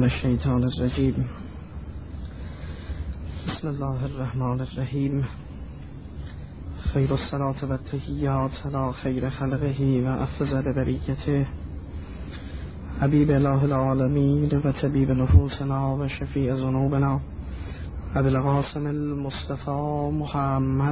الشیطان الرجیم. بسم الله الرحمن الرحیم. خیر الصلاة و التحیات علی خیر خلقه و افضل بریته حبیب اله العالمین و طبیب نفوسنا و شفیع ذنوبنا ابی القاسم المصطفى محمد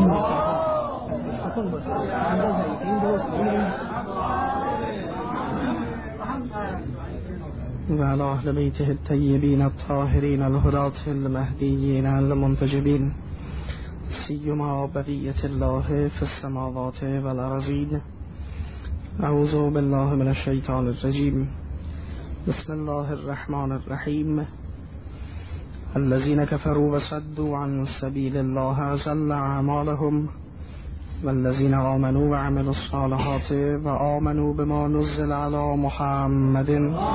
و علی اهل بیته الطیبین الطاهرین الهداة المهدیین المنتجبین سیما بقیة الله فی السماوات والارضین. اعوذ بالله من الشیطان الرجیم. بسم الله الرحمن الرحیم. الذين كفروا وصدوا عن سبيل الله أضل أعمالهم والذين آمنوا وعملوا الصالحات وآمنوا بما نزل على محمد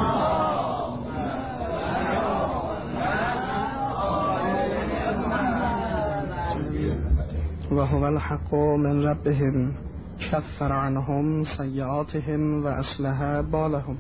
وهو الحق من ربهم كفر عنهم سيئاتهم وأصلح بالهم.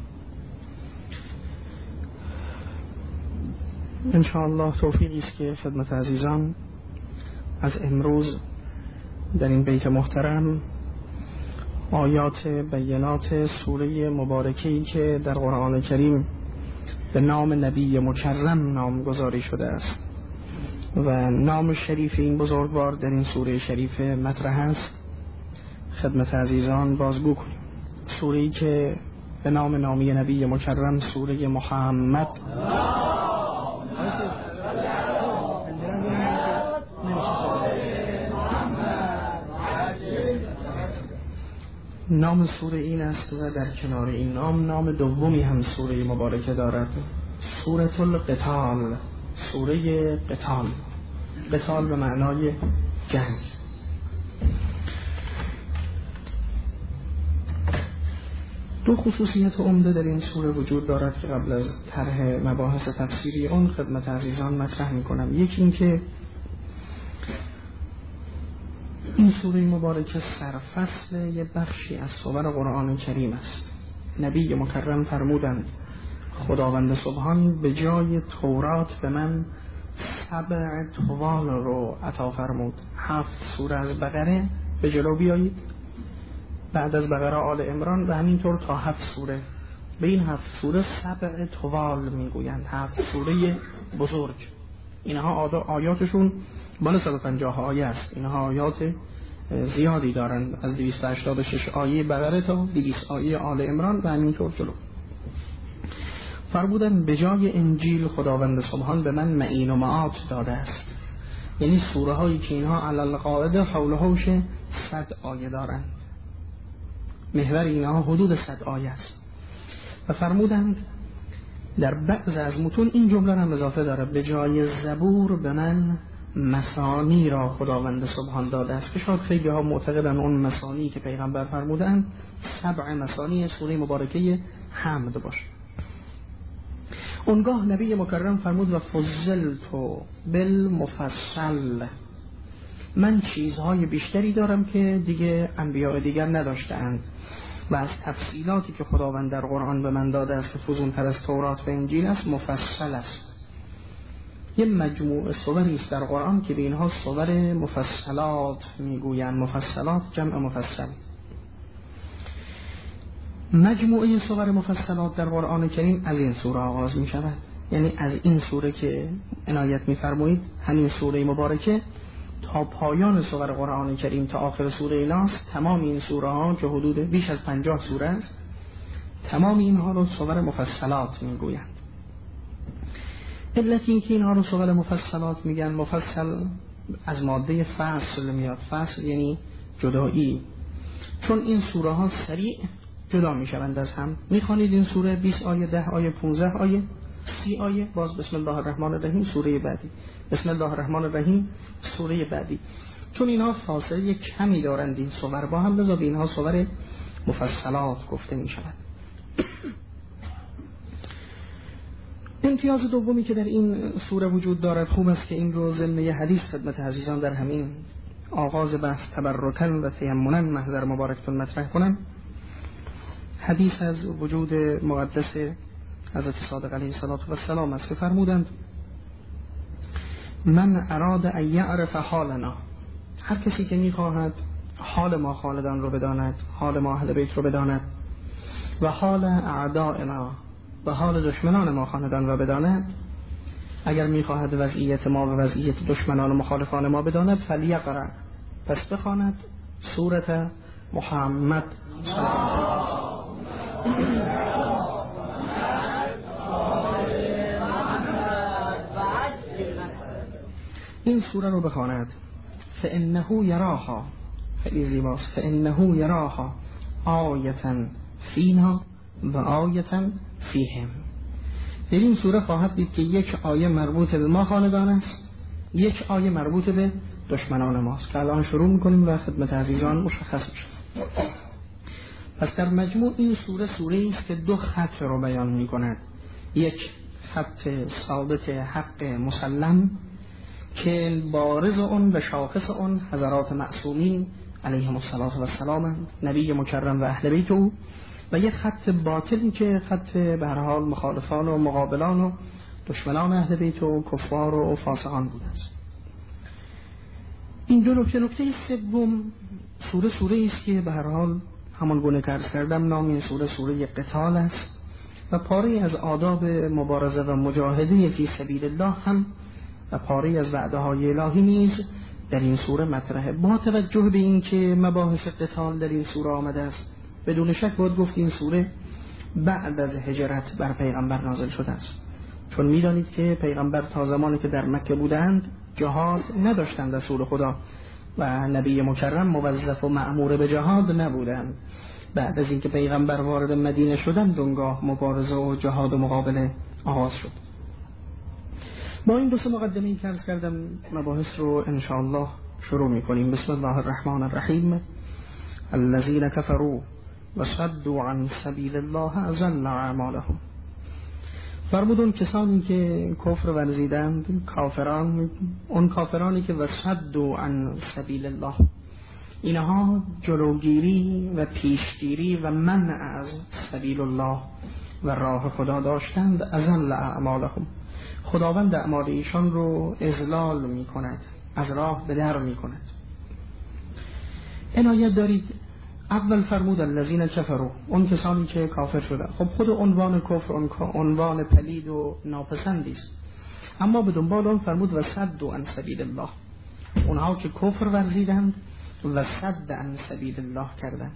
انشاءالله توفیقی است که خدمت عزیزان از امروز در این بیت محترم آیات بینات سوره مبارکه‌ای که در قرآن کریم به نام نبی مکرم نامگذاری شده است و نام شریف این بزرگوار در این سوره شریف مطرح است خدمت عزیزان بازگو کنیم. سوره‌ای که به نامی نبی مکرم سوره محمد نام سوره این است و در کنار این نام دومی هم سوره مبارکه دارد، سوره القتال، سوره قتال. قتال به معنای جنگ. دو خصوصیت عمده در این سوره وجود دارد که قبل از طرح مباحث تفسیری اون خدمت عزیزان مطرح می‌کنم. یکی این که این سوره مبارکه سرفصل یه بخشی از سور قرآن کریم است. نبی مکرم فرمودند خداوند سبحان به جای تورات به من 7 طوال رو عطا فرمود. 7 سوره از بقره به جلو بیایید، بعد از بقره آل عمران و همینطور تا 7 سوره. به این 7 سوره 7 طوال میگویند، 7 سوره بزرگ. اینها آیاتشون بالا 150 آیه است. اینها آیات زیادی دارند، از 286 آیه بقره تا 200 آیه آل عمران و همینطور جلو. فرمودن به جای انجیل خداوند سبحان به من معین و معات داده است، یعنی سوره هایی که اینها علل قاعده حول و حوش 100 آیه دارند، محور اینها حدود 100 آیه است. و فرمودند در بعض از متون این جمله هم اضافه داره، به جای زبور به من مثانی را خداوند سبحان داده است، که شاید خیلی ها معتقدن اون مثانی که پیغمبر فرمودند 7 مثانی سوره مبارکه حمد باشه. اونگاه نبی مکرم فرمود و فضلت بالمفصل، من چیزهای بیشتری دارم که دیگه انبیاء دیگر نداشتند و از تفصیلاتی که خداوند در قرآن به من داده است که فزونتر از تورات و انجیل است مفصل است. یه مجموعه سوری است در قرآن که به اینها سور مفصلات میگویند. مفصلات جمع مفصل. مجموعه سور مفصلات در قرآن کریم از این سوره آغاز می شود، یعنی از این سوره که عنایت می فرمایید، همین سوره مبارکه تا پایان سور قرآن کریم تا آخر سوره ناس، تمام این سوره ها که حدود بیش از 50 سوره است، تمام اینها رو سور مفصلات می گویند. علت این که اینها رو سور مفصلات میگن، مفصل از ماده فصل میاد. فصل یعنی جدایی، چون این سوره ها سریع جدا میشوند از هم. میخوانید این سوره 20 آیه، 10 آیه، 15 آیه، 30 آیه، باز بسم الله الرحمن الرحیم سوره بعدی، بسم الله الرحمن الرحیم سوره بعدی. چون اینها فاصله کمی دارند این سور با هم، لذا به اینها سور مفصلات گفته میشود. امتیاز دومی که در این سوره وجود دارد، خوب است که این رو ضمن حدیث خدمت عزیزان در همین آغاز بحث تبرکن و تیمنا محضر مبارکتون مطرح کنم. حدیث از وجود مقدس حضرت صادق علیه السلام است که فرمودند من اراد ان یعرف حالنا، هر کسی که میخواهد حال ما خالدان رو بداند، حال ما اهل بیت رو بداند، و حال اعدائنا، و حال دشمنان ما خاندان را بداند، اگر میخواهد وضعیت ما و وضعیت دشمنان و مخالفان ما بداند، فلیقرأ، پس بخواند سورة محمد صلی الله علیه و این سوره رو بخواند. فانه یراها، خیلی زیباست، فانه یراها آیة فینا و آیة فیهم. در این سوره خواهد دید که یک آیه مربوط به ما خاندان است، یک آیه مربوط به دشمنان ماست که الان شروع میکنیم و خدمت عزیزان مشخص میشه. پس در مجموع این سوره سوره‌ای است که دو خط رو بیان میکند، یک خط ثابت حق مسلم که بارز اون و شاخص اون حضرات معصومین علیهم السلام، نبی مکرم و اهل بیت او، و یک خط باطلی که خط به هر حال مخالفان و مقابلان و دشمنان اهل بیت و کفار و فاسقان بوده است. این دو نکته. نکته سوم، سوره است که به هر حال همان گونه که عرض کردم نام این سوره قتال است و پاره از آداب مبارزه و مجاهده فی سبیل الله هم و پاره از وعده‌های الهی نیز در این سوره مطرحه. با توجه به این که مباحث قتال در این سوره آمده است، بدون شک باید گفت این سوره بعد از هجرت بر پیغمبر نازل شده است، چون می‌دانید که پیغمبر تا زمانی که در مکه بودند جهاد نداشتند رسول خدا و نبی مکرم موظف و مأمور به جهاد نبودند. بعد از اینکه پیغمبر وارد مدینه شدند اونگاه مبارزه و جهاد و مقابله آغاز شد. با این دو سه مقدمه‌ای که عرض کردم مباحث رو انشاءالله شروع می‌کنیم. بسم الله الرحمن الرحیم. الذين كفروا وصدوا عن سبیل الله اضل اعمالهم. فرمودون کسانی که کفر ورزیدند، کافران، اون کافرانی که وصدوا عن سبیل الله، اینها جلوگیری و پیشگیری و منع از سبیل الله و راه خدا داشتند، اضل اعمالهم، خداوند اعمال ایشان رو اضلال می کند، از راه به در می کند. عنایت دارید اول فرمود الذین کفروا، اون کسانی که کافر شدند. خب خود عنوان کفر عنوان پلید و ناپسندی است، اما به دنبال اون فرمود و صد عن سبیل الله، اونها که کفر ورزیدند و صد عن سبیل الله کردند.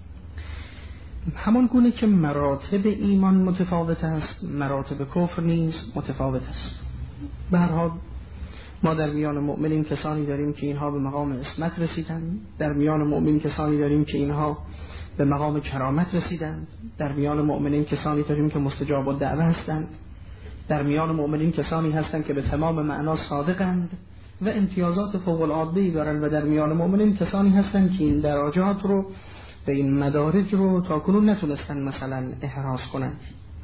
همان گونه که مراتب ایمان متفاوت است، مراتب کفر نیز متفاوت است. به هر حال ما در میان مؤمنین کسانی داریم که اینها به مقام عصمت رسیدند، در میان مؤمنین کسانی داریم که اینها به مقام کرامت رسیدند، در میان مؤمنین کسانی داریم که مستجاب الدعوه هستند، در میان مؤمنین کسانی هستند که به تمام معنا صادقند و امتیازات فوق العاده‌ای دارند، و در میان مؤمنین کسانی هستند که این درجات رو به این مدارج رو تا کنون نتونستن مثلا احراز کنند.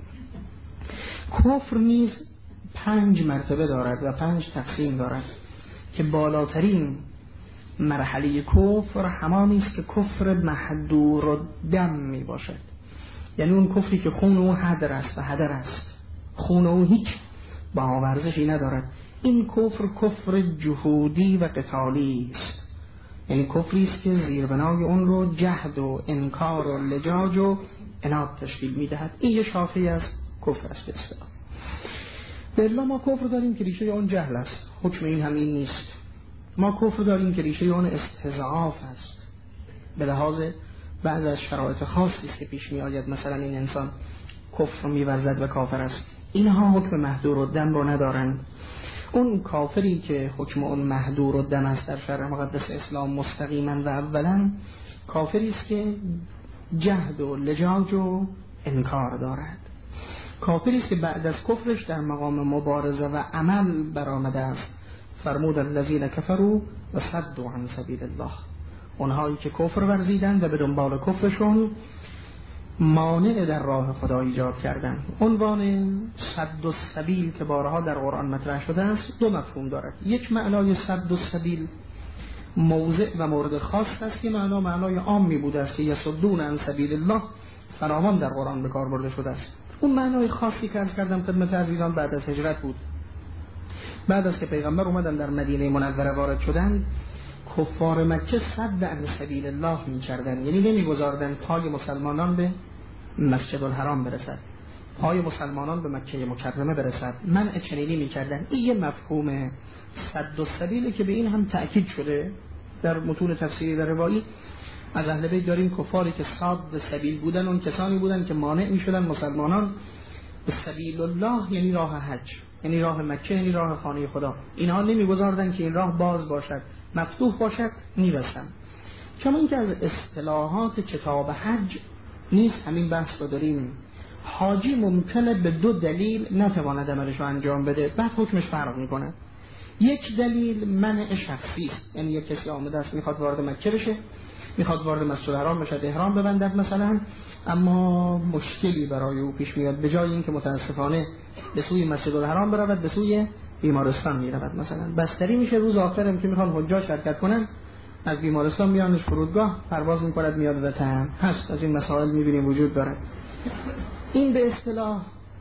کفر نیز 5 مرتبه دارد و 5 تقسیم دارد که بالاترین مرحله کفر همانی است که کفر محدور الدم می باشد، یعنی اون کفری که خون او هدر است و هدر است، خون او هیچ باورزشی ندارد. این کفر جهودی و قتالی است، یعنی کفری است که زیربنای اون رو جهد و انکار و لجاج و عناد تشکیل میدهد. این یه شاخه از کفر است. اصلا بلا ما کفر داریم که ریشه اون جهل است، حکم این همین نیست. ما کفر داریم که ریشه اون استضعاف است، به لحاظ بعض از شرایط خاصی است که پیش می آید، مثلا این انسان کفر می‌ورزد و کافر است. اینها حکم محدور الدم رو ندارند. اون کافری که حکم اون محدور الدم است در شرع مقدس اسلام مستقیما و اولا کافری است که جهد و لجاج و انکار دارد، کافری است که بعد از کفرش در مقام مبارزه و عمل برآمده است. فرمود الذین کفروا و صدوا عن سبیل الله، اونهایی که کفر ورزیدند و به دنبال کفرشون مانع در راه خدا ایجاد کردن. عنوان صد السبیل که بارها در قرآن مطرح شده است 2 مفهوم دارد. یک معنای صد السبیل موضع و مورد خاص است که معنای عامی بوده است که یصدون عن سبیل الله فراوان در قرآن به کار برده شده است. اون معنای خاصی که عرض کردم خدمت عزیزان بعد از هجرت بود. بعد از که پیغمبر اومدن در مدینه منوره وارد شدن، کفار مکه صد عن سبیل الله می‌کردن، یعنی نمی‌گذاردن پای مسلمانان به مسجد الحرام برسد، پای مسلمانان به مکه مکرمه برسد، منع چنینی می‌کردن. این یه مفهوم صد السبیل که به این هم تأکید شده در متون تفسیری و روایی. از اهل بیت داریم کفاری که صاد سبیل بودن، اون کسانی بودن که مانع می‌شدن مسلمانان به سبیل الله، یعنی راه حج، یعنی راه مکه، یعنی راه خانه خدا. اینها نمی‌گذاردن که این راه باز باشد، مفتوح باشد، می‌بستن. چون اینکه از اصطلاحات کتاب حج نیست همین بحث رو داریم. حاجی ممکنه به دو دلیل نتواند عملش رو انجام بده، بعد حکمش فرق میکنه. یک دلیل منع شخصی، یعنی یک کسی آمده است میخواد وارد مکه بشه، میخواد وارد مسجد الحرام بشه، احرام ببندد مثلا، اما مشکلی برای او پیش میاد، به جای اینکه متاسفانه به سوی مسجد الحرام برود به سوی بیمارستان میرود مثلا. بستری میشه، روز آخرم که میخوان حجاج شرکت کنن از بیمارستان میانش فرودگاه، پرواز میکند میاد وطن. هست از این مسائل میبینیم وجود داره. این به اصطلاح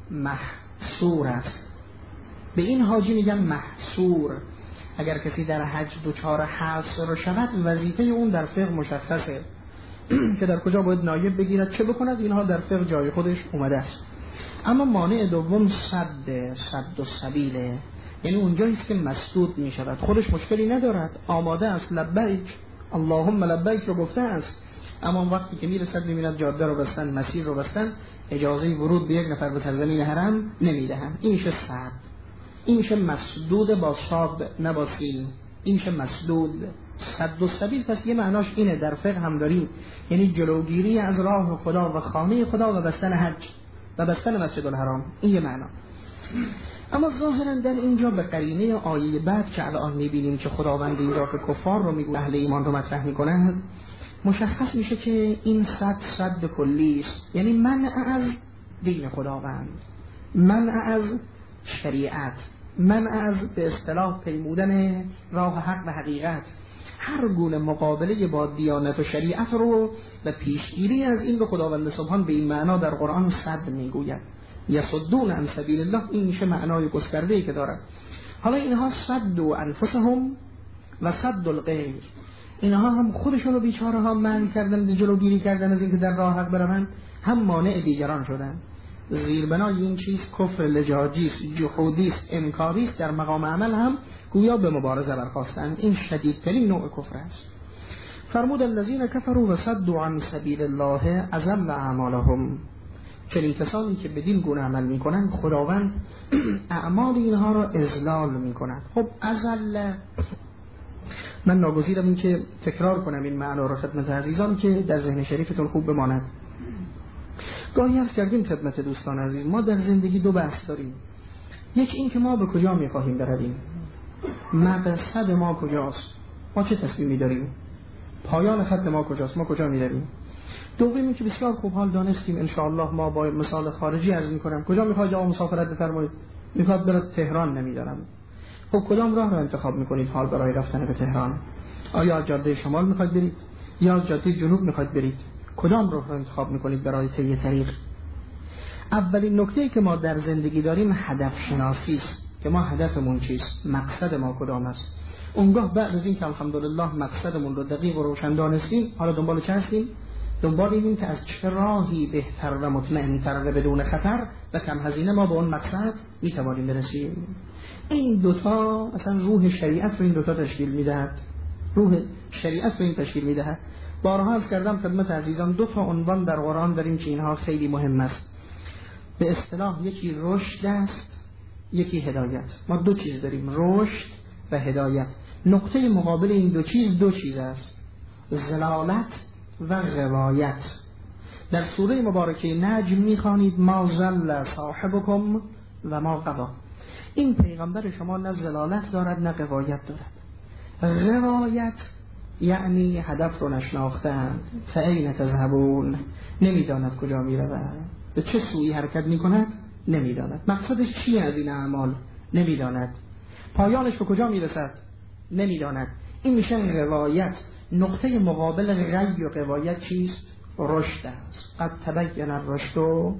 محصور است. به این حاجی میگن محصور. اگر کسی در حج دچار حصر شود، وظیفه اون در فقه مشخصه که در کجا باید نایب بگیرد، چه بکند، اینها در فقه جای خودش اومده است. اما مانع دوم صد السبیله، یعنی اونجایی است که مسدود می شود، خودش مشکلی ندارد، آماده است، لبیک اللهم لبیک رو گفته است، اما وقتی که میرسد میبیند جاده رو بستن، مسیر رو بستن، اجازه ورود به یک نفر به سرزمین حرم نمیدهند. این میشه صد، این میشه مسدود با صاد نه با سین، این میشه مسدود. صد السبیل پس یه معناش اینه، در فقه هم داریم، یعنی جلوگیری از راه خدا و خانه خدا و بستن حج و بستن مسجد الحرام، این یه معنا. اما ظاهرا در اینجا به قرینه آیه بعد که الان میبینیم که خداوند اینجا که کفار رو میگه، اهل ایمان رو مطرح میکنه، مشخص میشه که این صد کلی است، یعنی منع از دین خداوند، منع از شریعت، منع از به اصطلاح پیمودن راه حق و حقیقت، هر گونه مقابله با دیانت و شریعت رو و پیشگیری از این رو خداوند سبحان به این معنا در قرآن صد میگوید. یصدون عن سبیل الله، این میشه معنای گسترده‌ای که داره. حالا اینها صدوا انفسهم و صد الغیر، اینها هم خودشون رو بیچاره ها منع کردن، جلوگیری کردن از اینکه در راه حق بروند، هم مانع دیگران شدن. زیربنای این چیز کفر لجاجی است، جحودی است، انکاری است، در مقام عمل هم گویا به مبارزه برخاستن. این شدیدترین نوع کفر است. فرمود الذین کفروا و صدوا عن سبیل الله اضل اعمالهم، چنین کسانی که بدین گونه عمل میکنن خداوند اعمال اینها را اضلال میکند. خب اضل، من ناگزیرم این که تکرار کنم این معنا را خدمت عزیزان که در ذهن شریفتون خوب بماند. گاهی عرض کردیم خدمت دوستان عزیز، ما در زندگی دو بحث داریم. یکی این که ما به کجا میخواهیم برویم، مقصد ما کجاست، ما چه تصمیمی داریم، پایان خط ما کجاست، ما کجا میرویم. دومی که بسیار خوب حال دانستیم ان شاء الله، ما با مثال خارجی عرض میکنم، کجا میخواد جا مسافرت بفرمایید، میخواد بره تهران، نمیدارم. خب کدام راه رو انتخاب میکنید حال برای رفتن به تهران؟ آیا جاده شمال میخواید برید یا جاده جنوب میخواید برید؟ کدام راه رو انتخاب میکنید برای طی طریق؟ اولین نکته‌ای که ما در زندگی داریم هدف شناسی است، که ما هدفمون چیست، مقصد ما کدام است. اونگاه بعد از این که الحمدلله مقصدمون رو دقیق و روشن دانستیم، حالا دنبال چه هستیم؟ دنبال این که از چه راهی بهتر و مطمئن‌تر و بدون خطر و کم هزینه ما به اون مقصد میتوانیم برسیم. این دوتا اصلا روح شریعت رو این دوتا تشکیل میدهد، روح شریعت رو این تشکیل میدهد. بارها عرض کردم خدمت عزیزان، دو تا عنوان در قرآن داریم که اینها خیلی مهم است. به اصطلاح یکی رشد است، یکی هدایت. ما دو چیز داریم، رشد و هدایت. نقطه مقابل این دو چیز است، ضلالت و غوایت. در سوره مبارکه نجم میخوانید ما ضل صاحبکم و ما غوا. این پیغمبر شما نه ضلالت دارد نه غوایت دارد. غوایت یعنی هدف رو نشناختند، فأین تذهبون، نمیداند کجا میرود، به چه سوی حرکت میکند نمیداند، مقصدش چیه از این اعمال نمیداند، پایانش به کجا میرسد نمیداند. این میشه غوایت. نقطه مقابل غی و غوایت چیست؟ رشد است. قد تبین الرشد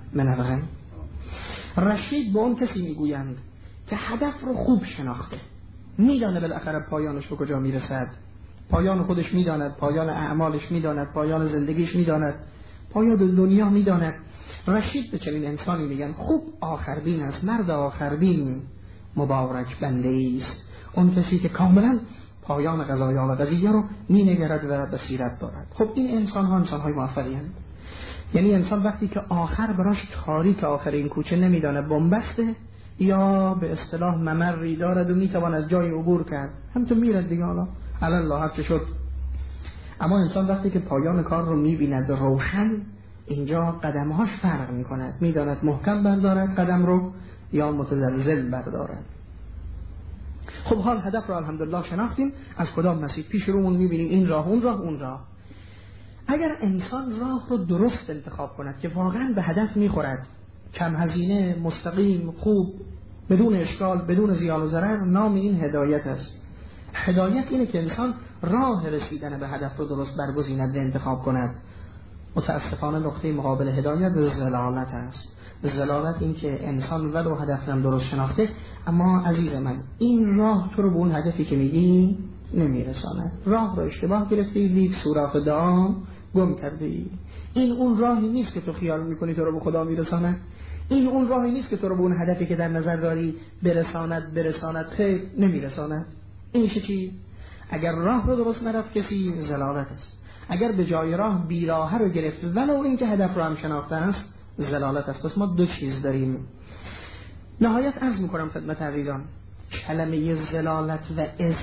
من الغم. رشید به اون کسی میگویند که هدف رو خوب شناخته، میدانه بالاخره پایانش به کجا میرسد، پایان خودش میداند، پایان اعمالش میداند، پایان زندگیش میداند، پایان دنیا میداند. رشید به چنین انسانی میگن خوب آخربین است، مرد آخربین مبارک بنده است، اون کسی که کاملا پایان قضایا و قضیه رو مینگرد و بصیرت دارد. خب این انسان ها انسان های موفقی هستند. یعنی انسان وقتی که آخر براش تاریک آخرین کوچه نمیدانه بنبسته یا به اصطلاح ممری دارد و میتوان از جای عبور کرد، همینطور میرد دیگه، حالا الله هر چه شد. اما انسان وقتی که پایان کار رو میبیند روشن، اینجا قدمهاش فرق میکند، میداند محکم بردارد قدم رو یا متزلزل بردارد. خب حال هدف رو الحمدلله شناختیم، از کدام مسیر پیش رومون میبینیم، این راه اون راه. اگر انسان راه رو درست انتخاب کند که واقعا به هدف میخورد، کم هزینه، مستقیم، خوب، بدون اشکال، بدون زیان و ضرر، نام این هدایت است. هدایت اینه که انسان راه رسیدن به هدف رو درست برگزیند و انتخاب کند. متاسفانه نقطه مقابل هدایت ضلالت است. ضلالت این که انسان ولو هدف هم درست شناخته، اما عزیز من این راه تو رو به اون هدفی که میگی نمیرساند. راه رو اشتباه گرفتی، لیک سوراخ دام گم کردی. این اون راهی نیست که تو خیال میکنی تو رو به خدا میرساند. این اون راهی نیست که تو رو به اون هدفی که در نظر داری برساند خیر نمیرساند. این چی؟ اگر راه رو درست نرفت کسی ضلالت است. اگر به جای راه بیراه رو گرفت ولو این که هدف رو هم شناخته است ضلالت است. پس ما دو چیز داریم. نهایت عرض میکنم خدمت عزیزان، کلمه ضلالت و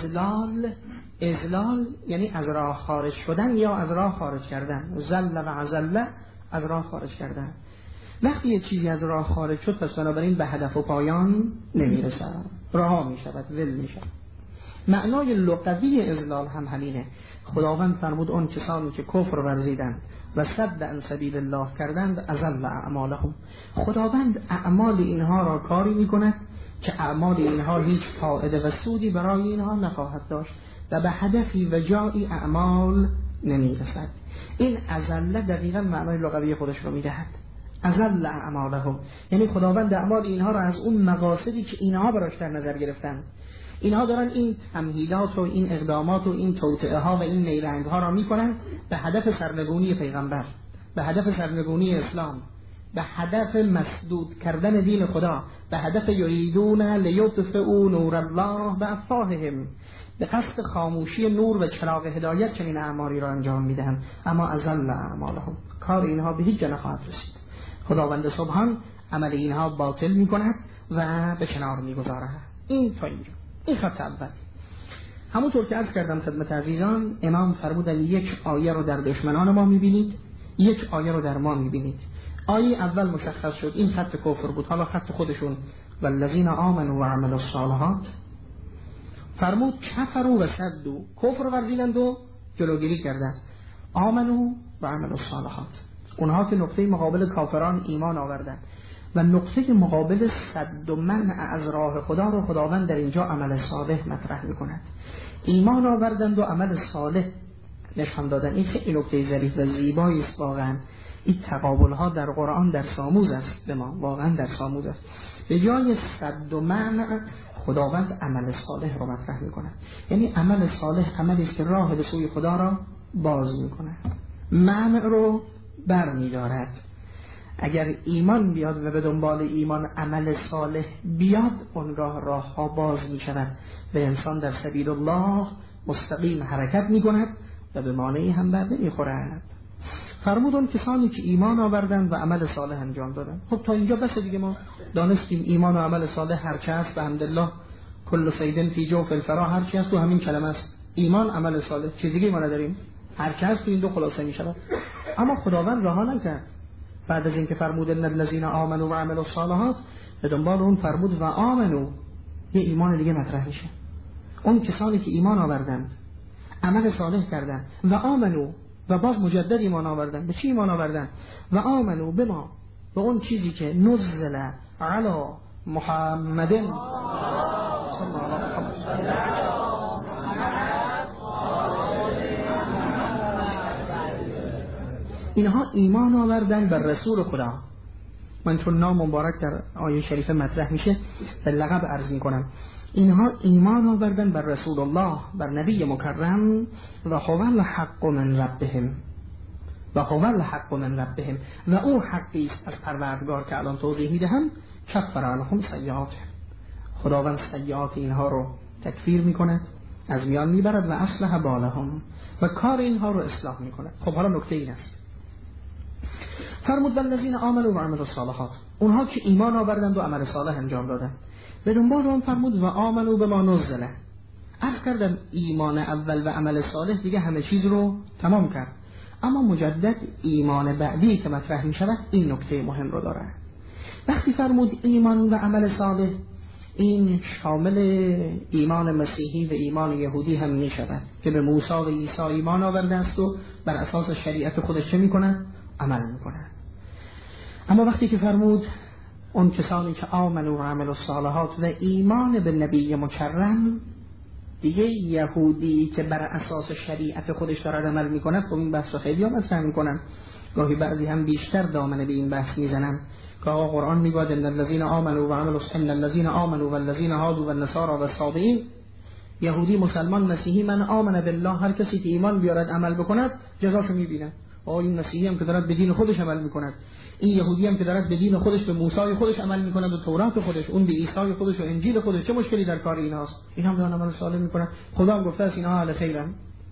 اضلال یعنی از راه خارج شدن یا از راه خارج کردن. زل و عزل، از راه خارج کردن. وقتی یه چیزی از راه خارج شد پس بنابراین به هدف و پایان نمیرسد، رها میشود، ول میشود. معنای لغوی اضلال هم همینه. خداوند فرمود اون کسانی که کفر ورزیدند و صد عن سبیل الله کردند اضل اعمالهم. خداوند اعمال اینها را کاری میکند که اعمال اینها هیچ فایده و سودی برای اینها نخواهد داشت و به هدفی و جایی اعمال نمیرسد. این اضل دقیقا معنای لغوی خودش رو میدهد. اضل اعمالهم یعنی خداوند اعمال اینها را از اون مقاصدی که اینها براش در نظر گرفتن، اینها دارن این تمهیدات و این اقدامات و این توطئه ها و این نیرنگ ها را میکنن به هدف سرنگونی پیغمبر، به هدف سرنگونی اسلام، به هدف مسدود کردن دین خدا، به هدف یریدون لیطفئوا نور الله بافواههم، به قصد خاموشی نور و چراغ هدایت چنین اعمالی را انجام میدهند. اما اضل اعمالهم، کار اینها به هیچ جا نخواهد رسید. خداوند سبحان عمل اینها باطل میکند و به کنار میگذارد. این تا اینجا، این خط اول. همونطور که عرض کردم خدمت عزیزان، امام فرمودن یک آیه رو در دشمنان ما میبینید، یک آیه رو در ما میبینید. آیه اول مشخص شد، این خط کفر بود. حالا خط خودشون والذین آمنوا و عملوا الصالحات، فرمود کفروا و صدوا، کفر ورزیدند و جلوگیری کردند. آمنوا و عملوا الصالحات، اونها که نقطه مقابل کافران ایمان آوردند و نقطه مقابل صد و منع از راه خدا رو خداوند در اینجا عمل صالح مطرح میکند. ایمان آوردند و عمل صالح نشان دادن. این خیلی نکته ظریف و زیبایی است واقعا. این تقابل ها در قرآن در ساموز است، به ما واقعا در ساموز است. به جای صد و منع خداوند عمل صالح رو مطرح میکند. یعنی عمل صالح عملی است که راه به سوی خدا را باز میکند، منع رو بر میدارد. اگر ایمان بیاد و به دنبال ایمان عمل صالح بیاد، اونگاه راه ها باز می شود و انسان در سبیل الله مستقیم حرکت می کند و به مانعی هم بر نمی خورد. فرمود اون کسانی که ایمان آوردن و عمل صالح انجام دادن. خب تا اینجا بس دیگه، ما دانستیم ایمان و عمل صالح هرچه هست، الحمدلله کل صیدن فی جوف الفرا، هرچی هست تو همین کلمه است، ایمان عمل صالح، چیز دیگه ما نداریم، هرچه هست تو این دو خلاصه می شود. اما خداوند رها نکرد. بعد از اینکه فرمود ان الذين آمنوا و عملوا الصالحات، به دنبال اون فرمود و آمنو، یه ایمان دیگه مطرح میشه. اون کسانی که ایمان آوردند، عمل صالح کردند و آمنو، و باز مجدد ایمان آوردند. به چی ایمان آوردند؟ و آمنو بما، به اون چیزی که نزل علی محمد صلی الله علیه و سلم. اینها ایمان آوردن بر رسول خدا، من چون نام مبارک در آیه شریفه مطرح میشه به لقب عرض میکنم. اینها ایمان آوردن بر رسول الله، بر نبی مکرم، و هو الحق من ربهم، و هو الحق من ربهم، و او حقی است از پروردگار که الان توضیح میدهم. کفر عنهم سیئاتهم، خداوند سیئات اینها رو تکفیر میکنه، از میان میبرد، و اصلح بالهم، و کار اینها رو اصلاح میکنه. خب حالا نکته این است، فرمود والذین آمنوا و عملوا الصالحات، اونها که ایمان آوردند و عمل صالح انجام دادند. به دنبال اون فرمود و آمنوا بما نزل، عرض کردم ایمان اول و عمل صالح دیگه همه چیز رو تمام کرد، اما مجدد ایمان بعدی که مطرح می شود این نکته مهم رو داره. وقتی فرمود ایمان و عمل صالح، این شامل ایمان مسیحی و ایمان یهودی هم می شود که به موسی و عیسی ایمان آورده است و بر اساس شریعت خودش چه می کنن؟ عمل می کنن. اما وقتی که فرمود اون کسانی که آمنوا و عملوا الصالحات و ایمان به نبی مکرم، دیگه یهودی که بر اساس شریعت خودش دارد عمل می کند، خب این بحث رو خیلی هم مطرح می کنن، گاهی بعضی هم بیشتر دامنه به این بحث می زنن که آقا قرآن می گوید ان الذین آمنوا و عملوا ان الذین آمنوا والذین هادوا والنصارى والصابئین، یهودی، مسلمان، مسیحی، من آمن بالله، هر کسی که ایمان بیارد عمل بکند جزاشو می بینه. این مسیحی هم که دارد به دین خودش عمل میکند، این یهودی هم که دارد به دین خودش، به موسی خودش عمل میکند و تورات خودش، اون به عیسی خودش و انجیل خودش، چه مشکلی در کار ایناست؟ اینا هم دارن عمل صالح میکنن. خدا هم گفته است اینا اهل خیرن.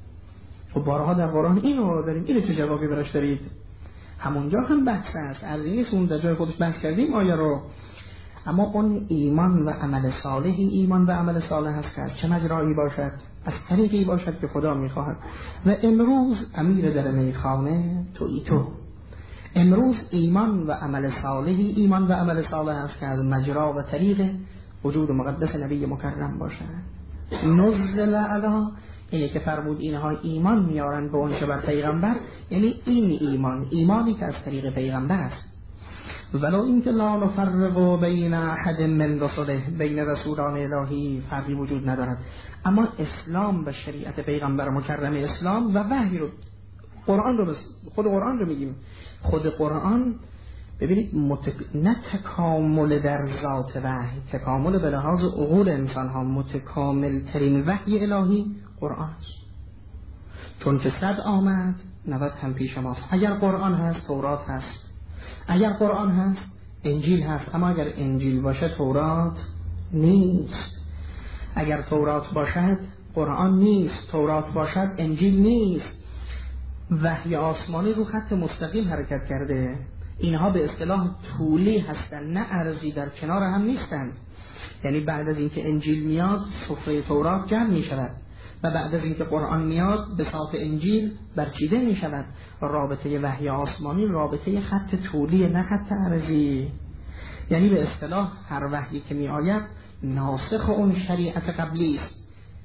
خب بارها در قرآن اینو داریم، اینو چه جوابی براش دارید؟ همونجا هم بحث است، از این اون در جای خودش بحث کردیم آیه رو. اما اون ایمان و عمل صالحی، ایمان و عمل صالح هست که چه مجرایی باشد، از طریقی باشد که خدا میخواهد. و امروز امیر در میخانه تو امروز ایمان و عمل صالحی، ایمان و عمل صالح هست که از مجرا و طریق وجود مقدس نبی مکرم باشد. نزل علی، اینه که فرمود اینها ایمان میارن به اون چه بر پیغمبر، یعنی این ایمانی که از طریق پیغمبر است. ولو اینکه لا نفرق بین احد من رسله، بین رسولان الهی فرقی وجود ندارد، اما اسلام و شریعت پیغمبر مکرم اسلام و وحی رو، قرآن رو خود قرآن رو میگیم، خود قرآن ببینید نه تکامل در ذات وحی، تکامل به لحاظ عقول انسان ها، متکامل ترین وحی الهی قرآن است. چون که 100 آمد 90 هم پیش ماست. اگر قرآن هست تورات هست، اگر قرآن هست انجیل هست، اما اگر انجیل باشه تورات نیست، اگر تورات باشد قرآن نیست، تورات باشد انجیل نیست. وحی آسمانی رو خط مستقیم حرکت کرده، اینها به اصطلاح طولی هستن، نه عرضی، در کنار هم نیستند. یعنی بعد از اینکه انجیل میاد سفره تورات جمع می شود و بعد از اینکه قرآن میاد به صاف انجیل برچیده می شود. رابطه وحی آسمانی رابطه خط طولی، نه خط عرضی. یعنی به اصطلاح هر وحی که می آید ناسخ اون شریعت قبلی است،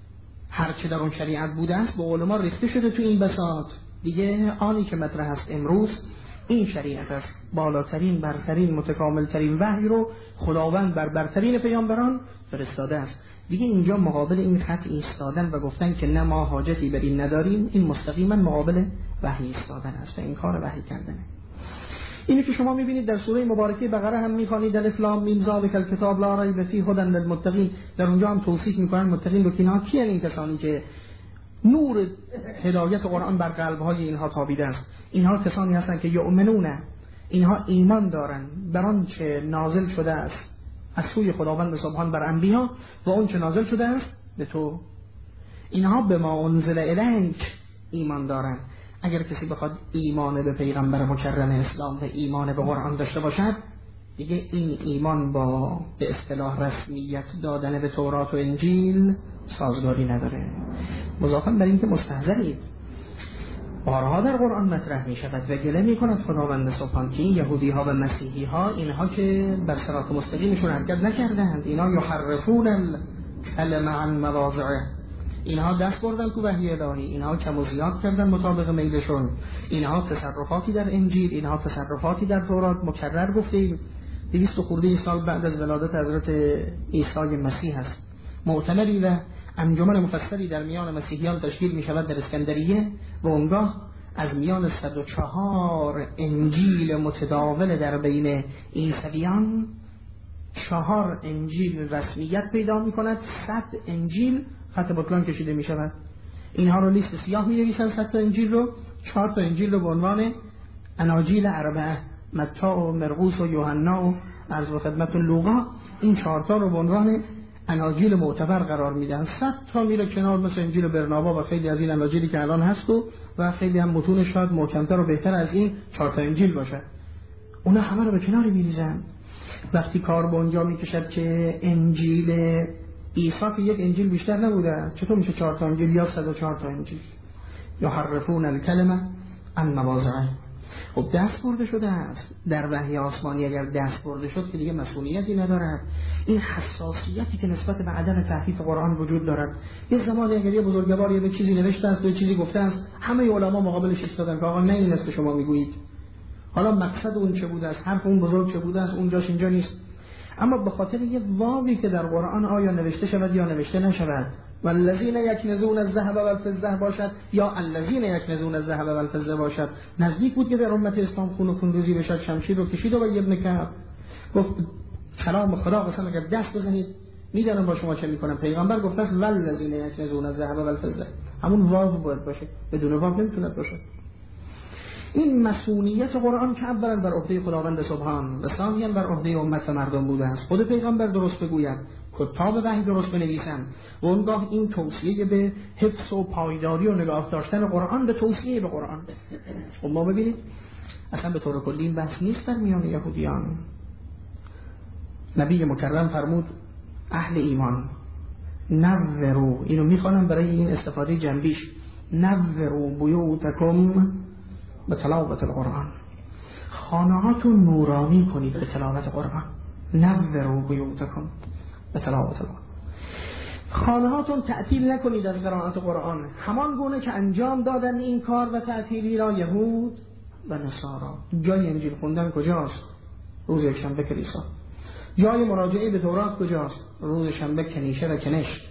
هر چه در اون شریعت بوده است به علما ریخته شده تو این بساط دیگه. آنی که مطرح است امروز این شریعت است، بالاترین، برترین، متکاملترین وحی رو خداوند بر برترین پیامبران فرستاده است. دیگه اینجا مقابل این خط ایستادن و گفتن که نه ما حاجتی بر این نداریم، این مستقیما مقابل وحی ایستادن است، این کار وحی کردنه. اینی که شما میبینید در سوره مبارکه بقره هم میخوانید الف لام میم ذالک الکتاب لا ریب فیه هدی للمتقین، در اونجا هم توصیف میکنن متقین رو که اینها کیان؟ این کسانی که نور هدایت قرآن بر قلب‌های اینها تابیده است. اینها کسانی هستند که یؤمنون، اینها ایمان دارند بر آنچه نازل شده است از سوی خداوند سبحان بر انبیا و آنچه نازل شده است به تو. اینها به ما انزل الیک ایمان دارند. اگر کسی بخواد ایمان به پیغمبر مکرم اسلام و ایمان به قرآن داشته باشد، دیگه این ایمان با به اصطلاح رسمیت دادن به تورات و انجیل سازگاری نداره. مضافاً بر این که مستحضرید بارها در قرآن مطرح می شود و گله می کند خداوند سبحان که این یهودی ها و مسیحی ها، اینها که بر صراط مستقیمشون حرکت نکردند، اینا یحرفون الکلم عن مواضعه، اینها دست بردن تو وحی الهی، اینها کم و زیاد کردن مطابق میلشون، اینها تصرفاتی در انجیل، اینها تصرفاتی در تورات. مکرر گفتیم 200 خورده سال بعد از ولادت حضرت عیسی مسیح است. مؤتمری و انجمن مفصلی در میان مسیحیان تشکیل می شود در اسکندریه و اونگاه از میان 104 انجیل متداول در بین عیسویان 4 انجیل رسمیت پیدا می کند، 100 انجیل خط بطلان کشیده می شود. اینها رو لیست سیاه می نویسن، 100 تا انجیل رو، 4 تا انجیل رو به عنوان اناجیل اربعه، متی و مرقس و یوحنا و عرض و خدمت لوقا، این 4 تا رو به عنوان اناجیل معتبر قرار میدن. 100 تا میره کنار، مثل انجیل برنابا و خیلی از این اناجیلی که الان هست و خیلی هم متون شاید محکمتر و بهتر از این 4 تا انجیل باشه. اونا همه رو به کنار میریزن. وقتی کار به اونجا میکشد که انجیل عیسی که یک انجیل بیشتر نبوده، چطور میشه 4 تا انجیل یا 104 تا انجیل؟ یحرفون الکلمه عن مواضعه. خب دست برده شده است در وحی آسمانی. اگر دست برده شد که دیگه مسئولیتی ندارد. این حساسیتی که نسبت به عدم تحریف قرآن وجود دارد. یه زمانی اگر یه بزرگوار یه چیزی نوشته است و یه چیزی گفته است، همه علما مقابلش ایستادن که آقا نه این است که شما میگویید. حالا مقصد اون چه بوده است، حرف اون بزرگ چه بوده است، اونجاش اینجا نیست. اما به خاطر یه واوی که در قرآن آیا نوشته شود یا نوشته نشود، والذین یکنزون الذهب والفضه باشد یا الذین یکنزون الذهب والفضه باشد، نزدیک بود که در امت اسلام خون و خونریزی بشد. شمشیر رو کشید و ابن کعب گفت کلام خدا قسم اگر دست بزنید میدانم با شما چه میکنم. پیغمبر گفته است والذین یکنزون الذهب والفضه، همون واو باید باشه، بدون واو نمیتونه باشه. این مسئولیت قرآن که اولا بر عهده خداوند سبحان و ثانیاً بر عهده امت مردم بوده است. خود پیغمبر درست بگوید، کتاب وحی درست بنویسند و اونگاه این توصیه به حفظ و پایداری و نگاه داشتن قرآن به توصیه به قرآن. خب ما ببینید اصلا به طور کلی این بحث نیست در میان یهودیان. نبی مکرم فرمود اهل ایمان نورو، اینو میخوانم برای این استفاده جنبیش، نورو بیوتکم به تلاوت القرآن، خانهاتون نورانی کنید به تلاوت قرآن. نورو بیوتکم به تلاوت القرآن، خانهاتون تعطیل نکنید از قرائت قرآن، همان گونه که انجام دادن این کار و تعطیلی را یهود و نصارا. جای انجیل خوندن کجاست؟ روز یکشنبه کلیسا. جای مراجعه به تورات کجاست؟ روز شنبه کنیشه و کنشت.